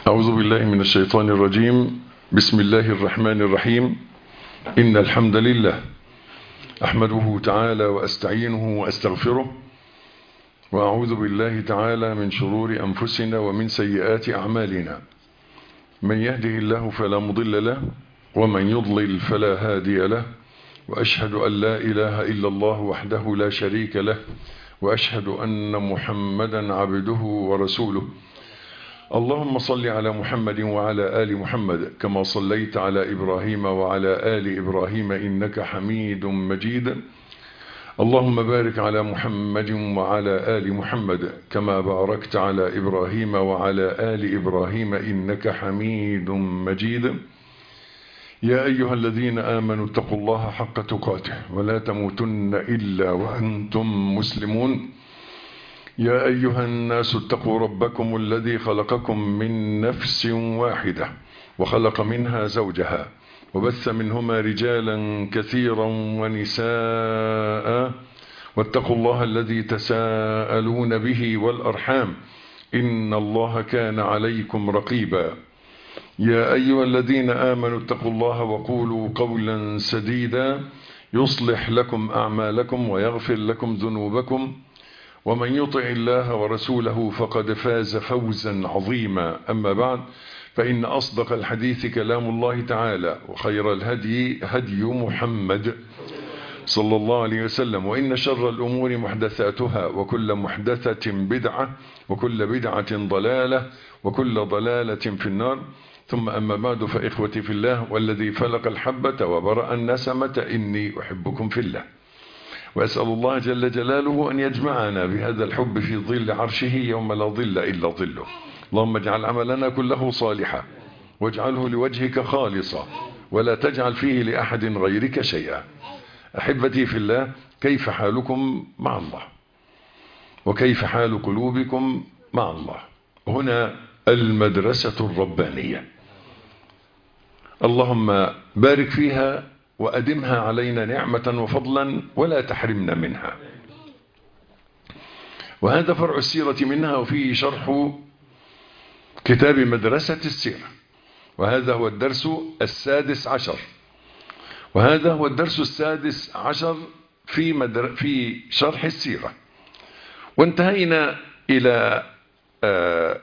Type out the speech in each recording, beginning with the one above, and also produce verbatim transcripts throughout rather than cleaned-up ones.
أعوذ بالله من الشيطان الرجيم. بسم الله الرحمن الرحيم. إن الحمد لله أحمده تعالى وأستعينه وأستغفره، وأعوذ بالله تعالى من شرور أنفسنا ومن سيئات أعمالنا. من يهده الله فلا مضل له، ومن يضلل فلا هادي له، وأشهد أن لا إله إلا الله وحده لا شريك له، وأشهد أن محمدا عبده ورسوله. اللهم صل على محمد وعلى آل محمد كما صليت على إبراهيم وعلى آل إبراهيم إنك حميد مجيد. اللهم بارك على محمد وعلى آل محمد كما باركت على إبراهيم وعلى آل إبراهيم إنك حميد مجيد. يا أيها الذين آمنوا اتقوا الله حق تقاته ولا تموتن إلا وأنتم مسلمون. يا أيها الناس اتقوا ربكم الذي خلقكم من نفس واحدة وخلق منها زوجها وبث منهما رجالا كثيرا ونساء، واتقوا الله الذي تساءلون به والأرحام إن الله كان عليكم رقيبا. يا أيها الذين آمنوا اتقوا الله وقولوا قولا سديدا يصلح لكم أعمالكم ويغفر لكم ذنوبكم، ومن يطع الله ورسوله فقد فاز فوزا عظيما. أما بعد، فإن أصدق الحديث كلام الله تعالى، وخير الهدي هدي محمد صلى الله عليه وسلم، وإن شر الأمور محدثاتها، وكل محدثة بدعة، وكل بدعة ضلالة، وكل ضلالة في النار. ثم أما بعد، فإخوتي في الله والذي فلق الحبة وبرأ النسمة إني أحبكم في الله، وأسأل الله جل جلاله أن يجمعنا بهذا الحب في ظل عرشه يوم لا ظل إلا ظله. اللهم اجعل عملنا كله صالحا، واجعله لوجهك خالصا، ولا تجعل فيه لأحد غيرك شيئا. أحبتي في الله، كيف حالكم مع الله؟ وكيف حال قلوبكم مع الله؟ هنا المدرسة الربانية، اللهم بارك فيها وأدمها علينا نعمة وفضلا ولا تحرمنا منها. وهذا فرع السيرة منها، وفيه شرح كتاب مدرسة السيرة، وهذا هو الدرس السادس عشر وهذا هو الدرس السادس عشر في, مدر... في شرح السيرة. وانتهينا إلى آه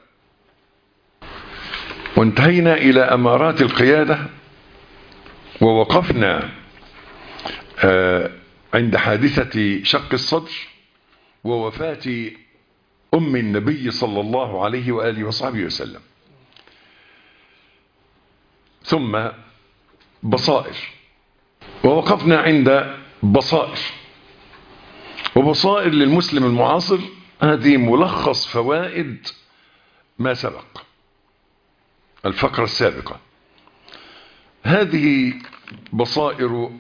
وانتهينا إلى أمارات القيادة، ووقفنا عند حادثة شق الصدر ووفاة أم النبي صلى الله عليه وآله وصحبه وسلم. ثم بصائر، ووقفنا عند بصائر. وبصائر للمسلم المعاصر هذه ملخص فوائد ما سبق، الفقرة السابقة. هذه بصائر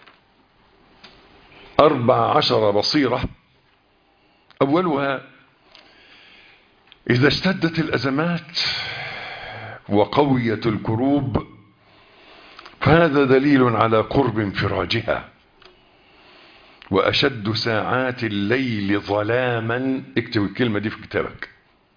أربع عشر بصيرة. أولها: إذا اشتدت الأزمات وقويت الكروب فهذا دليل على قرب انفراجها، وأشد ساعات الليل ظلاما. اكتب الكلمة دي في كتابك،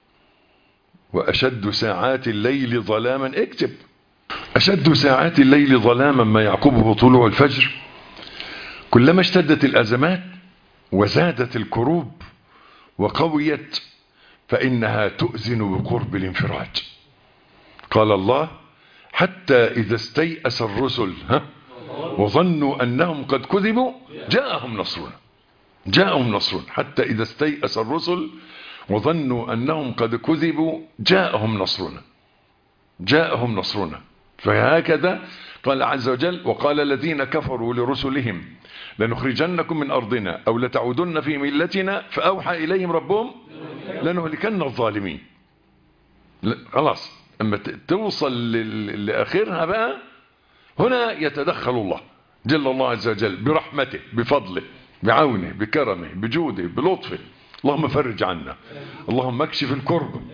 وأشد ساعات الليل ظلاما. اكتب: أشد ساعات الليل ظلاما ما يعقبه طلوع الفجر. كلما اشتدت الأزمات وزادت الكروب وقويت فإنها تؤذن بقرب الانفراج. قال الله: حتى إذا استيأس الرسل ها وظنوا أنهم قد كذبوا جاءهم نصرنا جاءهم نصرنا حتى إذا استيأس الرسل وظنوا أنهم قد كذبوا جاءهم نصرنا جاءهم نصرنا فهكذا قال عز وجل: وقال الذين كفروا لرسلهم لنخرجنكم من أرضنا أو لتعودن في ملتنا فأوحى إليهم ربهم لنهلكن الظالمين. خلاص، أما توصل لآخرها بقى، هنا يتدخل الله جل الله عز وجل برحمته بفضله بعونه بكرمه بجوده بلطفه. اللهم فرج عنا، اللهم اكشف الكرب.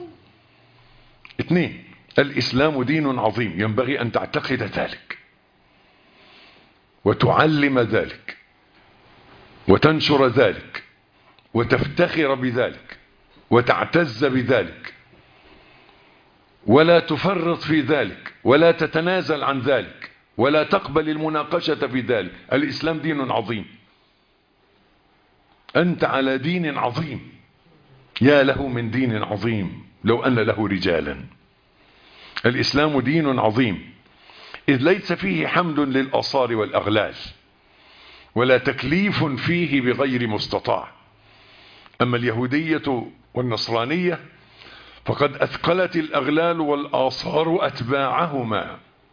اثنين: الإسلام دين عظيم، ينبغي أن تعتقد ذلك وتعلم ذلك وتنشر ذلك وتفتخر بذلك وتعتز بذلك. ولا تفرط في ذلك ولا تتنازل عن ذلك ولا تقبل المناقشة في ذلك. الإسلام دين عظيم، أنت على دين عظيم، يا له من دين عظيم لو أن له رجالا. الإسلام دين عظيم، إذ ليس فيه حمل للآثار والأغلال ولا تكليف فيه بغير مستطاع. أما اليهودية والنصرانية فقد أثقلت الأغلال والآثار أتباعهما.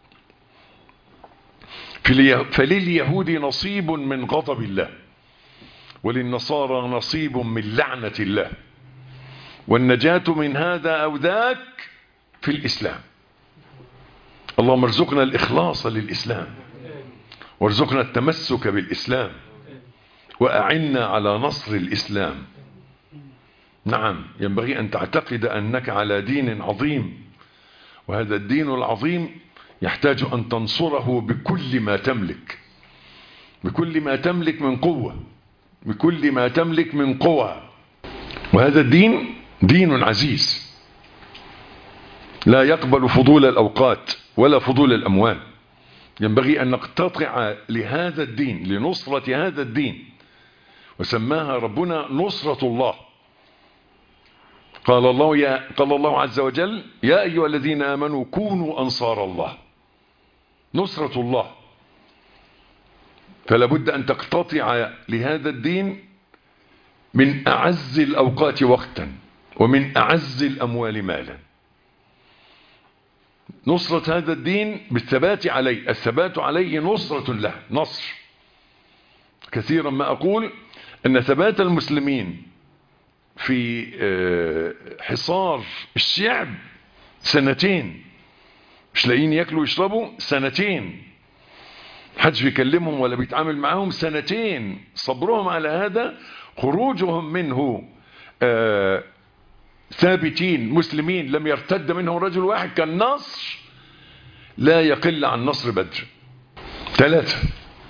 فلليهود نصيب من غضب الله، وللنصارى نصيب من لعنة الله، والنجاة من هذا أو ذاك في الإسلام. اللهم ارزقنا الإخلاص للإسلام، وارزقنا التمسك بالإسلام، وأعنا على نصر الإسلام. نعم، ينبغي أن تعتقد أنك على دين عظيم، وهذا الدين العظيم يحتاج أن تنصره بكل ما تملك، بكل ما تملك من قوة، بكل ما تملك من قوة. وهذا الدين دين عزيز لا يقبل فضول الأوقات ولا فضول الأموال. ينبغي أن نقتطع لهذا الدين، لنصرة هذا الدين، وسماها ربنا نصرة الله. قال الله يا قال الله عز وجل: يا أيها الذين آمنوا كونوا أنصار الله. نصرة الله. فلا بد أن تقتطع لهذا الدين من أعز الأوقات وقتا ومن أعز الأموال مالا. نصرة هذا الدين بالثبات عليه، الثبات عليه نصرة له، نصر. كثيرا ما أقول أن ثبات المسلمين في حصار الشعب سنتين، مش لاقيين ياكلوا ويشربوا سنتين، محدش بيكلمهم ولا بيتعامل معاهم سنتين، صبرهم على هذا، خروجهم منه آه ثابتين مسلمين لم يرتد منهم رجل واحد، كان نصر لا يقل عن نصر بدر. ثلاثة: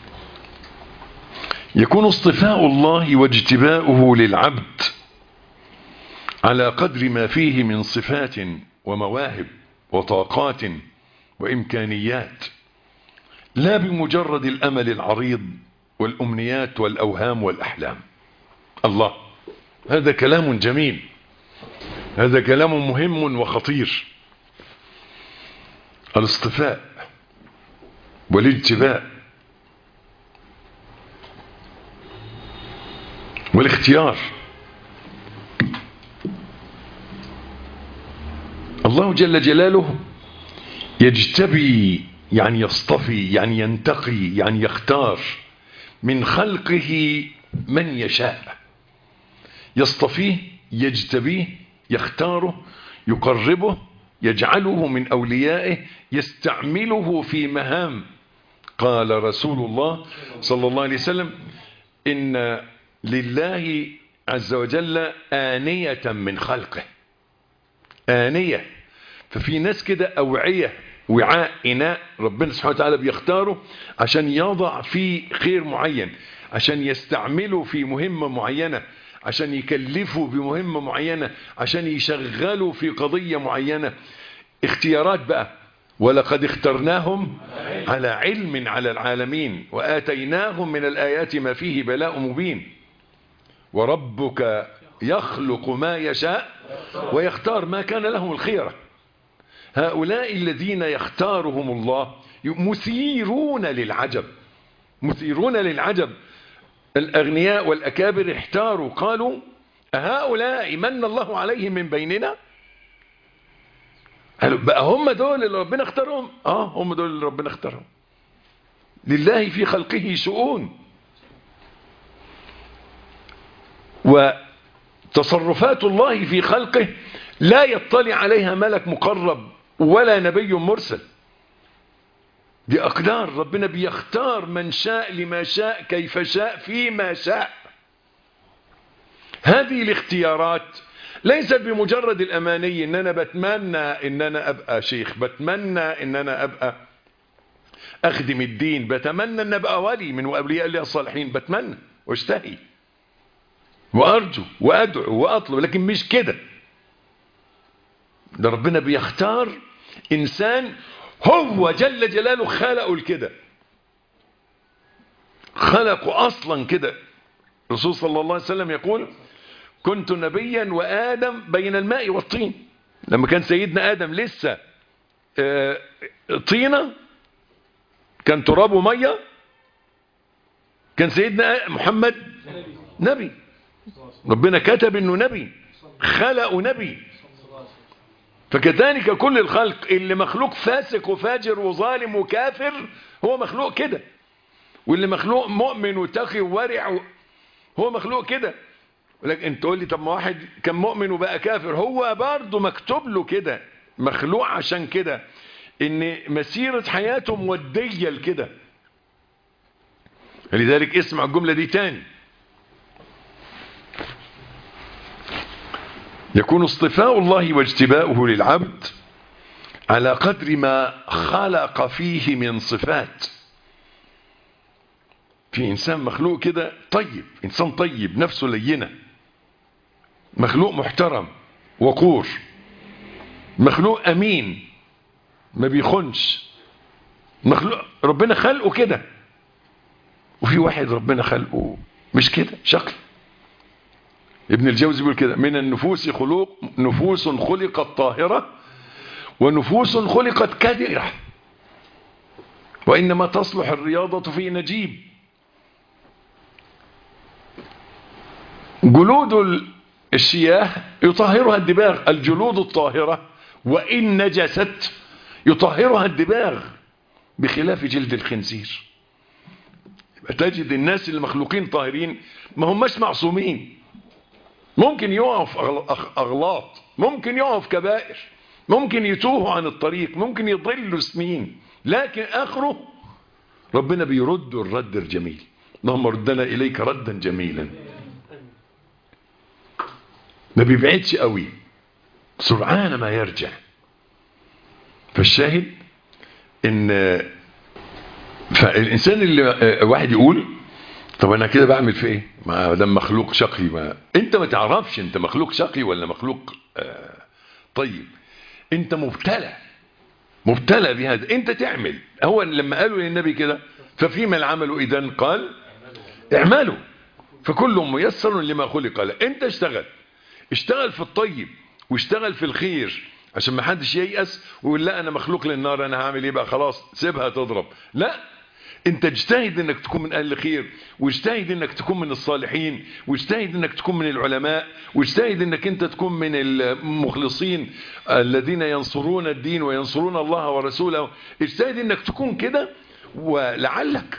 يكون اصطفاء الله واجتباؤه للعبد على قدر ما فيه من صفات ومواهب وطاقات وإمكانيات، لا بمجرد الأمل العريض والأمنيات والأوهام والأحلام. الله، هذا كلام جميل، هذا كلام مهم وخطير. الاصطفاء والاجتباء والاختيار. الله جل جلاله يجتبي، يعني يصطفي، يعني ينتقي، يعني يختار من خلقه من يشاء. يصطفيه، يجتبيه، يختاره، يقربه، يجعله من أوليائه، يستعمله في مهام. قال رسول الله صلى الله عليه وسلم: إن لله عز وجل آنية من خلقه. آنية، ففي ناس كده أوعية، وعاء، إناء، ربنا سبحانه وتعالى بيختاره عشان يضع فيه خير معين، عشان يستعمله في مهمة معينة، عشان يكلفوا بمهمة معينة، عشان يشغلوا في قضية معينة. اختيارات بقى. ولقد اخترناهم على علم على العالمين وآتيناهم من الآيات ما فيه بلاء مبين. وربك يخلق ما يشاء ويختار، ما كان لهم الخيرة. هؤلاء الذين يختارهم الله مثيرون للعجب، مثيرون للعجب. الأغنياء والأكابر احتاروا، قالوا: أهؤلاء من الله عليهم من بيننا؟ قالوا بقى هم دول اللي ربنا اختارهم؟ آه، هم دول اللي ربنا اختارهم. لله في خلقه شؤون، وتصرفات الله في خلقه لا يطلع عليها ملك مقرب ولا نبي مرسل. دي أقدار ربنا، بيختار من شاء لما شاء كيف شاء فيما شاء. هذه الاختيارات ليست بمجرد الأماني، إن أنا بتمنى إن أنا أبقى شيخ، بتمنى إن أنا أبقى أخدم الدين، بتمنى أن أبقى ولي من أولياء الله الصالحين، بتمنى واشتهي وأرجو وأدعو وأطلب، لكن مش كده. ده ربنا بيختار إنسان هو جل جلاله خلقه كده، خلقه أصلا كده. الرسول صلى الله عليه وسلم يقول كنت نبيا وآدم بين الماء والطين. لما كان سيدنا آدم لسه آه طينة، كان تراب ومية، كان سيدنا محمد نبي، ربنا كتب انه نبي، خلقه نبي. فكذلك كل الخلق اللي مخلوق فاسق وفاجر وظالم وكافر هو مخلوق كده، واللي مخلوق مؤمن وتقي وورع هو مخلوق كده. لكن انت تقول لي طب ما واحد كان مؤمن وبقى كافر، هو برضه مكتوب له كده، مخلوق عشان كده، ان مسيرة حياته مودية لكده. لذلك اسمع الجملة دي تاني: يكون اصطفاء الله واجتباؤه للعبد على قدر ما خلق فيه من صفات. في إنسان مخلوق كده طيب، إنسان طيب نفسه لينة، مخلوق محترم وقور، مخلوق أمين ما بيخونش، مخلوق ربنا خلقه كده. وفي واحد ربنا خلقه مش كده، شكل. ابن الجوزي بيقول كده: من النفوس خلوق نفوس خلقت طاهرة ونفوس خلقت كدرة، وإنما تصلح الرياضة في نجيب. جلود الشياه يطهرها الدباغ، الجلود الطاهرة وإن نجست يطهرها الدباغ، بخلاف جلد الخنزير. تجد الناس اللي مخلوقين طاهرين ما هماش معصومين، ممكن يقعوا في أغلاط، ممكن يقعوا في كبائر، ممكن يتوهوا عن الطريق، ممكن يضلوا سنين، لكن آخره ربنا بيرد الرد الجميل. اللهم ردنا إليك ردا جميلا. ما بيبعدش قوي، سرعان ما يرجع. فالشاهد ان فالإنسان اللي واحد يقول طب أنا كده بعمل في إيه؟ ما دام مخلوق شقي، ما أنت ما تعرفش أنت مخلوق شقي ولا مخلوق آه طيب. أنت مبتلى، مبتلى بهذا. أنت تعمل. هو لما قالوا للنبي كده ففيما العمل إذن قال اعملوا فكل ميسر لما خلق له. أنت اشتغل، اشتغل في الطيب واشتغل في الخير، عشان ما حدش ييأس ويقول لا أنا مخلوق للنار، أنا هعمل إيه بقى، خلاص سيبها تضرب. لا، انت اجتهد انك تكون من اهل الخير، واجتهد انك تكون من الصالحين، واجتهد انك تكون من العلماء، واجتهد انك انت تكون من المخلصين الذين ينصرون الدين وينصرون الله ورسوله. اجتهد انك تكون كده، ولعلك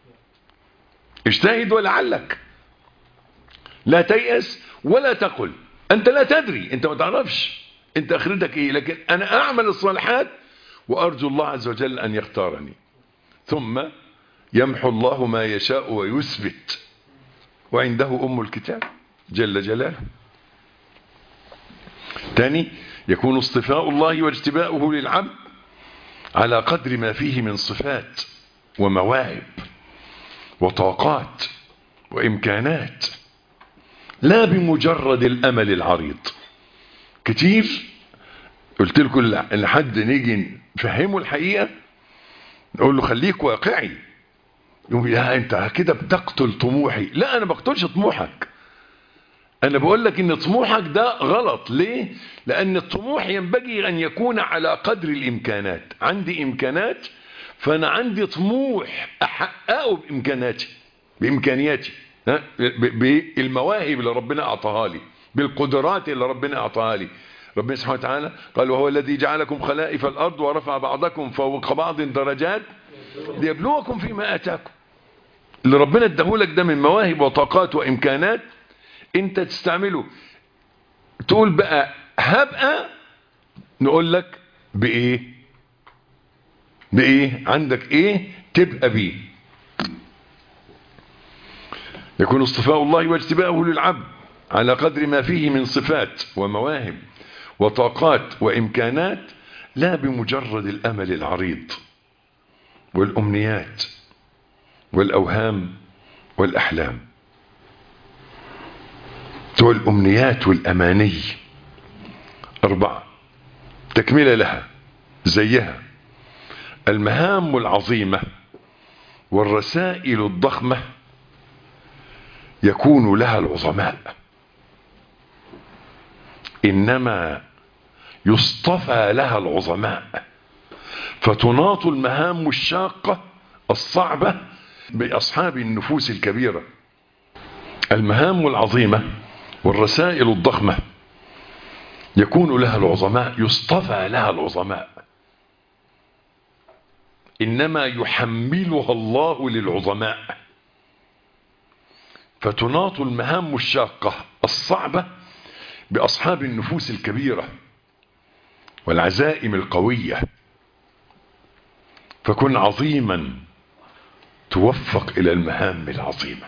اجتهد ولعلك. لا تيأس ولا تقل، انت لا تدري، انت ما تعرفش انت اخرتك ايه، لكن انا اعمل الصالحات وارجو الله عز وجل ان يختارني. ثم يمحو الله ما يشاء ويثبت، وعنده أم الكتاب جل جلاله. ثاني: يكون اصطفاء الله واجتباؤه للعبد على قدر ما فيه من صفات ومواهب وطاقات وإمكانات، لا بمجرد الأمل العريض. كتير قلت لكم لحد نيجي نفهمه الحقيقة نقول له خليك واقعي، يقول لا انت كده بتقتل طموحي. لا، انا بقتلش طموحك، انا بقول لك ان طموحك ده غلط. ليه؟ لان الطموح ينبغي ان يكون على قدر الامكانات. عندي امكانات، فانا عندي طموح احققه بامكاناتي، بامكانياتي، بالمواهب اللي ربنا اعطاها لي، بالقدرات اللي ربنا اعطاها لي. ربنا سبحانه وتعالى قال: وهو الذي جعلكم خلائف الارض ورفع بعضكم فوق بعض درجات ليبلوكم فيما اتاكم. اللي ربنا اداهولك ده من مواهب وطاقات وامكانات انت تستعمله. تقول بقى هبقى، نقول لك بايه؟ بايه؟ عندك ايه تبقى بيه. يكون اصطفاء الله واجتباؤه للعبد على قدر ما فيه من صفات ومواهب وطاقات وامكانات، لا بمجرد الامل العريض والامنيات والاوهام والاحلام. تقول الامنيات والاماني اربعه: تكملة لها زيها. المهام العظيمة والرسائل الضخمة يكون لها العظماء، إنما يصطفى لها العظماء، فتناط المهام الشاقة الصعبة بأصحاب النفوس الكبيرة. المهام العظيمة والرسائل الضخمة يكون لها العظماء، يصطفى لها العظماء، إنما يحملها الله للعظماء، فتناط المهام الشاقة الصعبة بأصحاب النفوس الكبيرة والعزائم القوية، فكن عظيما توفق إلى المهام العظيمة.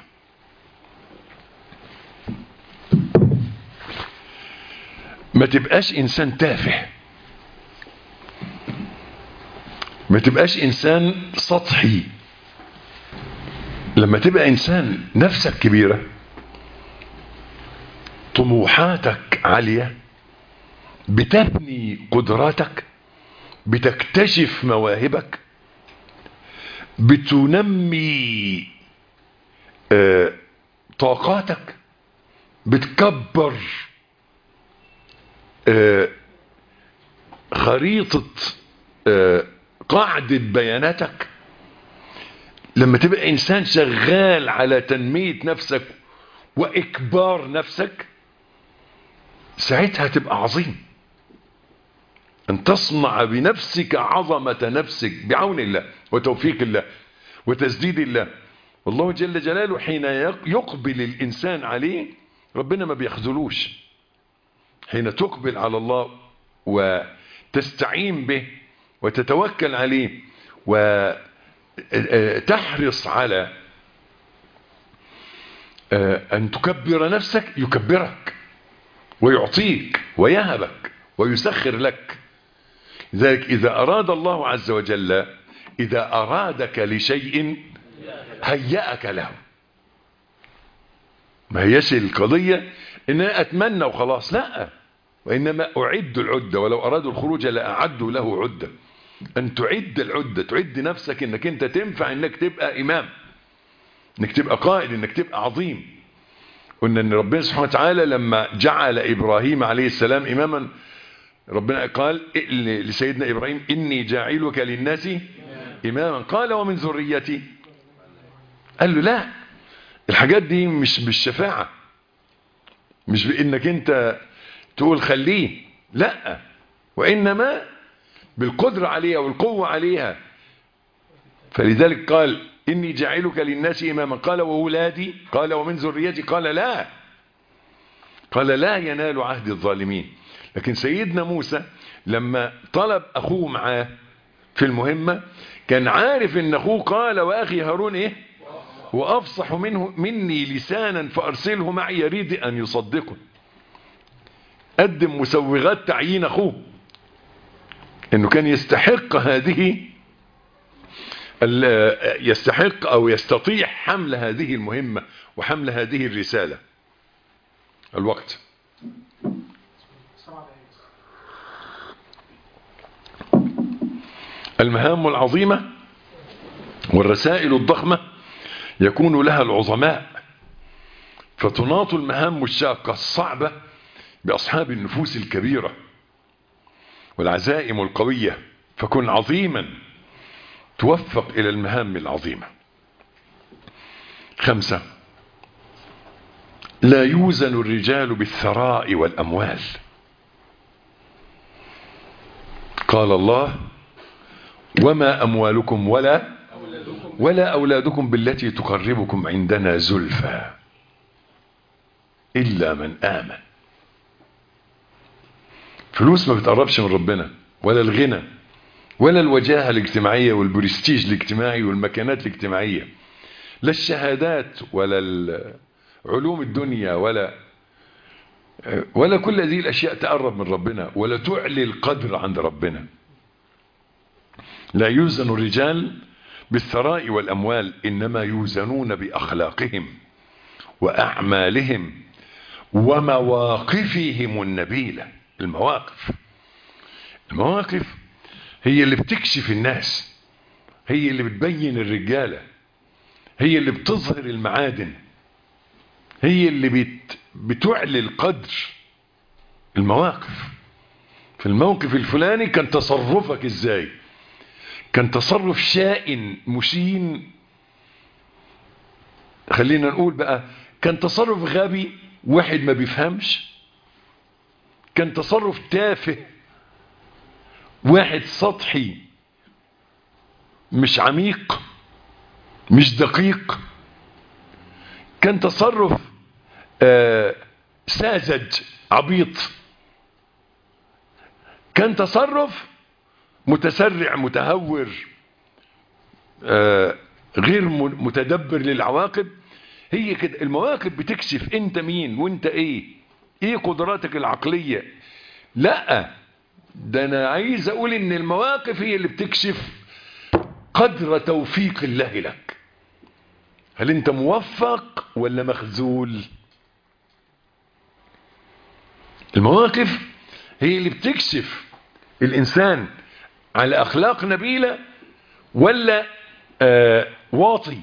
ما تبقاش إنسان تافه، ما تبقاش إنسان سطحي. لما تبقى إنسان نفسك كبيرة، طموحاتك عالية، بتبني قدراتك، بتكتشف مواهبك، بتنمي آه طاقاتك، بتكبر آه خريطة آه قاعدة بياناتك. لما تبقى إنسان شغال على تنمية نفسك وإكبار نفسك، ساعتها تبقى عظيم. أن تصنع بنفسك عظمة نفسك بعون الله وتوفيق الله وتسديد الله. والله جل جلاله حين يقبل الإنسان عليه ربنا ما بيخذلوش. حين تقبل على الله وتستعين به وتتوكل عليه وتحرص على أن تكبر نفسك، يكبرك ويعطيك ويهبك ويسخر لك. ذلك إذا أراد الله عز وجل، إذا أرادك لشيء هيأك له. ما هيش القضية إن أنا أتمنى وخلاص، لا، وإنما أعد العدة، ولو أرادوا الخروج لأعدوا له عدة. أن تعد العدة، تعد نفسك إنك أنت تنفع إنك تبقى إمام، إنك تبقى قائد، إنك تبقى عظيم. قلنا إن ربنا سبحانه وتعالى لما جعل إبراهيم عليه السلام إماما، ربنا قال لسيدنا إبراهيم إني جاعلك للناس إماما، قال ومن ذريتي. قال له لا، الحاجات دي مش بالشفاعة، مش بإنك أنت تقول خليه، لا، وإنما بالقدرة عليها والقوة عليها. فلذلك قال إني جاعلك للناس إماما، قال وولادي، قال ومن ذريتي، قال لا، قال لا ينال عهد الظالمين. لكن سيدنا موسى لما طلب أخوه معاه في المهمة كان عارف إن أخوه قال وأخي هارون إيه وأفصح منه مني لسانا فأرسله معي يريد أن يصدقه. قدم مسوغات تعيين أخوه، إنه كان يستحق هذه، يستحق أو يستطيع حمل هذه المهمة وحمل هذه الرسالة. الوقت. المهام العظيمة والرسائل الضخمة يكون لها العظماء، فتناط المهام الشاقة الصعبة بأصحاب النفوس الكبيرة والعزائم القوية، فكن عظيما توفق إلى المهام العظيمة. خمسة، لا يوزن الرجال بالثراء والأموال. قال الله وما أموالكم ولا ولا أولادكم بالتي تقربكم عندنا زلفى إلا من آمن. فلوس ما بتقربش من ربنا، ولا الغنى، ولا الوجاهة الاجتماعية والبرستيج الاجتماعي والمكانات الاجتماعية، لا الشهادات ولا علوم الدنيا ولا ولا كل هذه الأشياء تقرب من ربنا ولا تعلي القدر عند ربنا. لا يوزن الرجال بالثراء والأموال، إنما يوزنون بأخلاقهم وأعمالهم ومواقفهم النبيلة. المواقف المواقف هي اللي بتكشف الناس، هي اللي بتبين الرجالة، هي اللي بتظهر المعادن، هي اللي بت... بتعلي القدر. المواقف، في الموقف الفلاني كان تصرفك ازاي؟ كان تصرف شائن مشين، خلينا نقول بقى كان تصرف غبي واحد ما بيفهمش، كان تصرف تافه واحد سطحي مش عميق مش دقيق، كان تصرف آه ساذج عبيط، كان تصرف متسرع متهور آه غير متدبر للعواقب. هي كده المواقف بتكشف انت مين وانت ايه، ايه قدراتك العقلية. لا، ده انا عايز اقول ان المواقف هي اللي بتكشف قدر توفيق الله لك. هل انت موفق ولا مخذول؟ المواقف هي اللي بتكشف الانسان على اخلاق نبيلة ولا آه واطي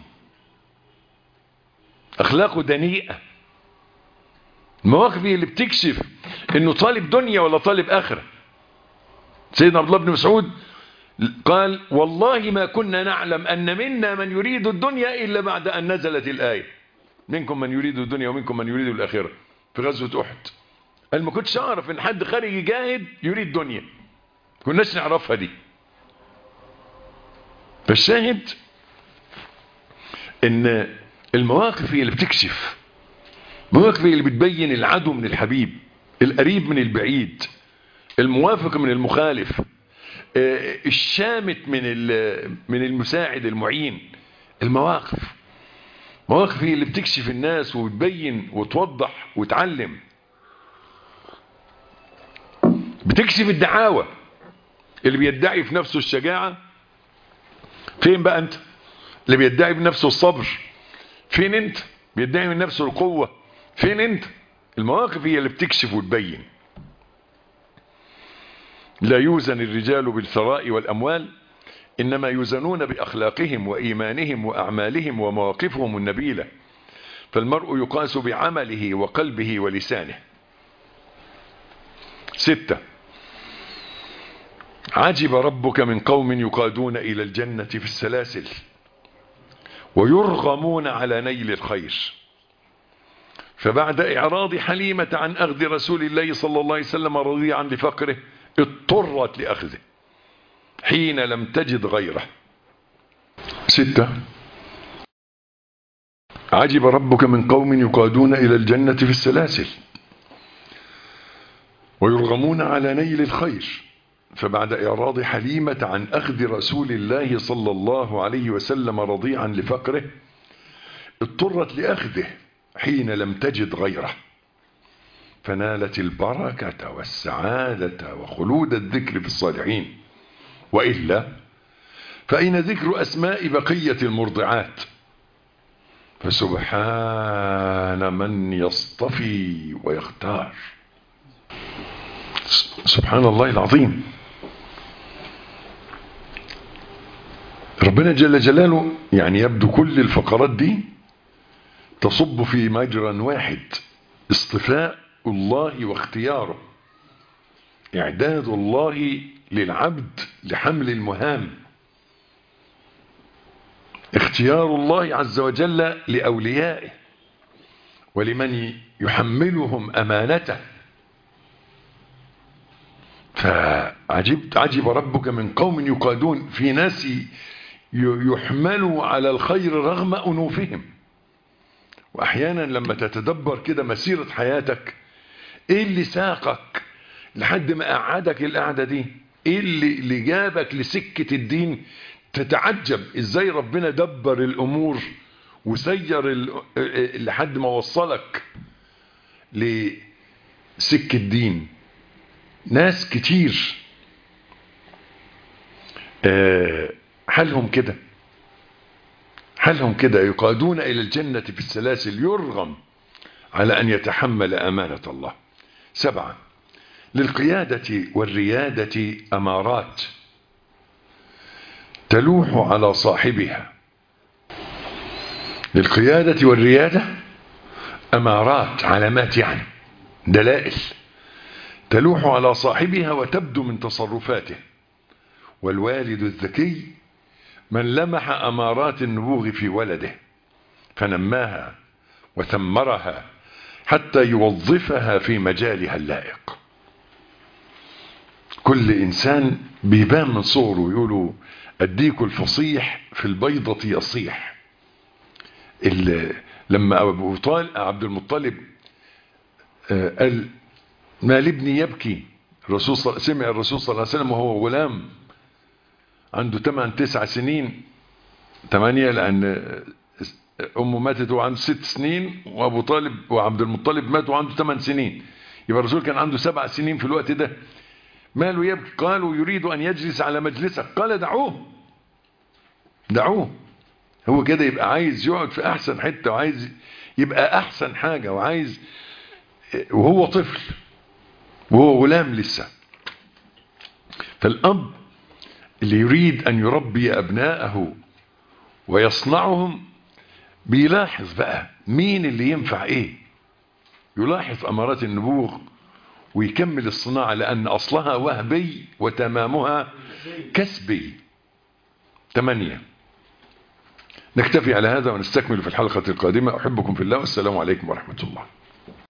اخلاقه دنيئة. المواقف هي اللي بتكشف انه طالب دنيا ولا طالب اخرة. سيدنا عبد الله بن مسعود قال والله ما كنا نعلم ان منا من يريد الدنيا الا بعد ان نزلت الايه منكم من يريد الدنيا ومنكم من يريد الاخره في غزوه احد. قال ما كنتش اعرف ان حد خارج يجاهد يريد دنيا، ما كناش نعرفها دي. فالشاهد ان المواقف هي اللي بتكشف، المواقف هي اللي بتبين العدو من الحبيب، القريب من البعيد، الموافق من المخالف، الشامت من من المساعد المعين. المواقف مواقف هي اللي بتكشف الناس وتبين وتوضح وتعلم. بتكشف الدعاوى، اللي بيدعي في نفسه الشجاعة فين بقى انت؟ اللي بيدعي بنفسه الصبر فين انت؟ بيدعي من نفسه القوة فين انت؟ المواقف هي اللي بتكشف وتبين. لا يوزن الرجال بالثراء والأموال، إنما يوزنون بأخلاقهم وإيمانهم وأعمالهم ومواقفهم النبيلة، فالمرء يقاس بعمله وقلبه ولسانه. ستة، عجب ربك من قوم يقادون إلى الجنة في السلاسل ويرغمون على نيل الخير، فبعد إعراض حليمة عن أخذ رسول الله صلى الله عليه وسلم رضيعا لفقره اضطرت لأخذه حين لم تجد غيره. ستة، عجب ربك من قوم يقادون إلى الجنة في السلاسل ويرغمون على نيل الخير، فبعد إعراض حليمة عن أخذ رسول الله صلى الله عليه وسلم رضيعا لفقره اضطرت لأخذه حين لم تجد غيره، فنالت البركة والسعادة وخلود الذكر في الصالحين. وإلا فأين ذكر أسماء بقية المرضعات؟ فسبحان من يصطفي ويختار. سبحان الله العظيم. ربنا جل جلاله يعني يبدو كل الفقرات دي تصب في مجرى واحد، اصطفاء الله واختياره، إعداد الله للعبد لحمل المهام، اختيار الله عز وجل لأوليائه ولمن يحملهم أمانته. فعجبت عجب ربك من قوم يقادون، في ناس يحملوا على الخير رغم أنوفهم. وأحيانا لما تتدبر كده مسيرة حياتك، إيه اللي ساقك لحد ما قعدك القعدة دي؟ إيه اللي, اللي جابك لسكة الدين؟ تتعجب إزاي ربنا دبر الأمور وسير لحد ما وصلك لسكة الدين. ناس كتير حالهم كده، حالهم كده، يقادون إلى الجنة في السلاسل يرغم على أن يتحمل أمانة الله. سبعة، للقيادة والريادة أمارات تلوح على صاحبها. للقيادة والريادة أمارات، علامات يعني، دلائل تلوح على صاحبها وتبدو من تصرفاته. والوالد الذكي من لمح أمارات النبوغ في ولده فنماها وثمرها حتى يوظفها في مجالها اللائق. كل إنسان بيبان من صغره، يقولوا الديك الفصيح في البيضة يصيح. لما أبو طالب عبد المطلب قال ما لابني يبكي، الرسول صل... سمع الرسول صلى الله عليه وسلم وهو غلام عنده ثمان تسع سنين، ثمانية لأن أمه ماتت وعنده ست سنين، وأبو طالب وعبد المطلب مات وعنده ثمان سنين، يبقى الرسول كان عنده سبع سنين في الوقت ده. ماله يبكي؟ قالوا يريد أن يجلس على مجلسك. قال دعوه دعوه، هو كده يبقى عايز يقعد في أحسن حتة وعايز يبقى أحسن حاجة وعايز، وهو طفل وهو غلام لسه. فالأب اللي يريد أن يربي أبناءه ويصنعهم بيلاحظ بقى مين اللي ينفع ايه، يلاحظ أمارات النبوغ ويكمل الصناعة، لأن أصلها وهبي وتمامها كسبي. ثمانية. نكتفي على هذا ونستكمل في الحلقة القادمة. أحبكم في الله والسلام عليكم ورحمة الله.